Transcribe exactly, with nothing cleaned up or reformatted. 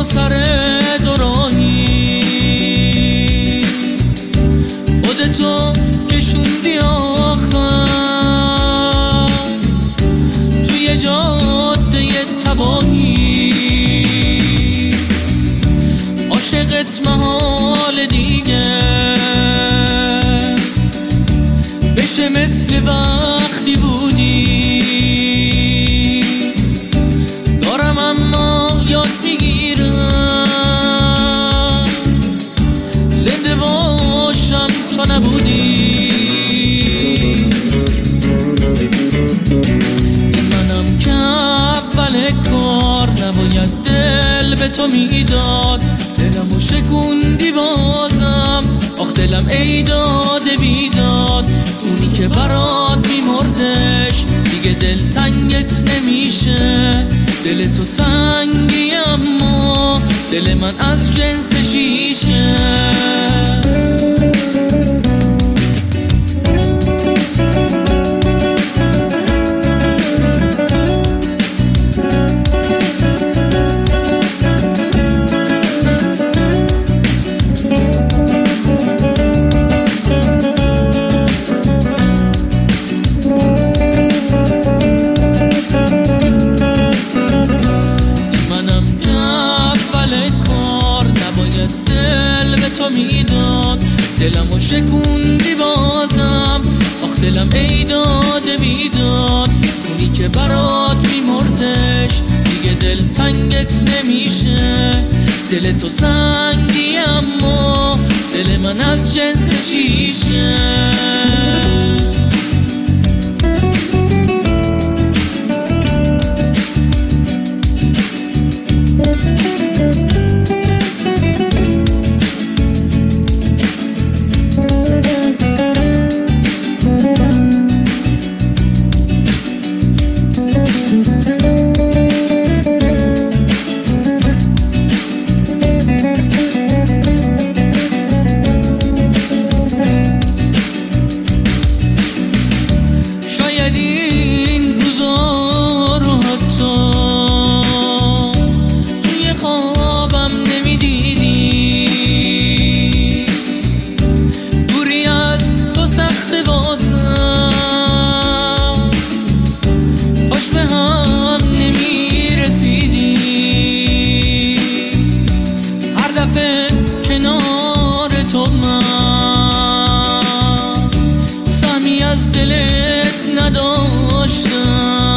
سر دوراهی خودتو کشوندی آخر توی جاده تباهی، عاشقت محال دیگه بشه مثل وقتی بودی. دارم اما یاد میگیرم زنده باشم تا نبودی. منم که اول کار نباید دل به تو میداد، دلمو شکوندی بازم، آخ دلم ای داده بیداد. اونی که برات میمردش دیگه دل تنگت نمیشه، دل تو سنگی اما دل من از جنس شیشه. میداد دلمو شکوندی بازم، آخ دلم ای داده بیداد. اونی که برات میمردش دیگه دل تنگت نمیشه، دل تو سنگی اما دل من از جنس شیشه. این روزا رو حتی توی خوابم نمیدیدی، دوری از تو سخت بازم، پاش به هم نمیرسیدی. هر دفعه کنار تو من سهمی از دلت نداشتم،